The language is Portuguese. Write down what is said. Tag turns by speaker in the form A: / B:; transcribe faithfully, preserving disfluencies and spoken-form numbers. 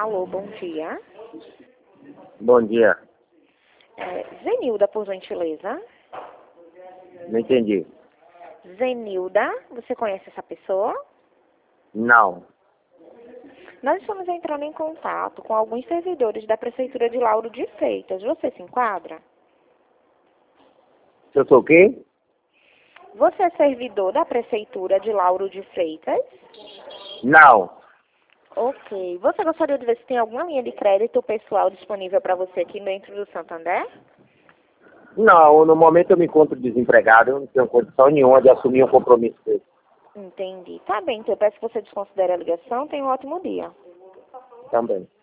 A: Alô, bom dia.
B: Bom dia.
A: É, Zenilda, por gentileza.
B: Não entendi.
A: Zenilda, você conhece essa pessoa?
B: Não.
A: Nós estamos entrando em contato com alguns servidores da Prefeitura de Lauro de Freitas. Você se enquadra?
B: Eu sou o quê?
A: Você é servidor da Prefeitura de Lauro de Freitas?
B: Não.
A: Ok. Você gostaria de ver se tem alguma linha de crédito pessoal disponível para você aqui dentro do Santander?
B: Não, no momento eu me encontro desempregado, eu não tenho condição nenhuma de assumir um compromisso desse.
A: Entendi. Tá bem, então eu peço que você desconsidere a ligação. Tenha um ótimo dia.
B: Também.